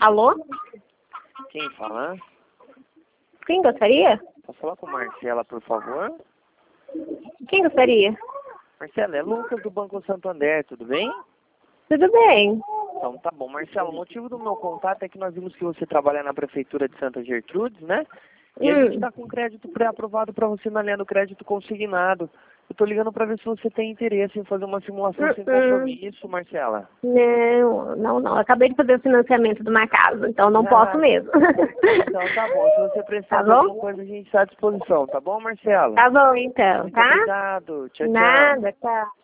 Alô? Quem fala? Quem gostaria? Posso falar com Marcela, por favor? Quem gostaria? Marcela, é Lucas do Banco Santander, tudo bem? Tudo bem. Então tá bom. Marcela, o motivo do meu contato é que nós vimos que você trabalha na Prefeitura de Santa Gertrudes, né? E a gente está com crédito pré-aprovado para você na linha do crédito consignado. Eu tô ligando para ver se você tem interesse em fazer uma simulação sem compromisso, Marcela. Não. Acabei de fazer o financiamento de uma casa, então não posso mesmo. Então tá bom. Se você precisar Tá de bom? alguma coisa, a gente está à disposição. Tá bom, Marcela? Tá bom, então, Muito tá? obrigado. Tchau, tchau. Nada, tchau.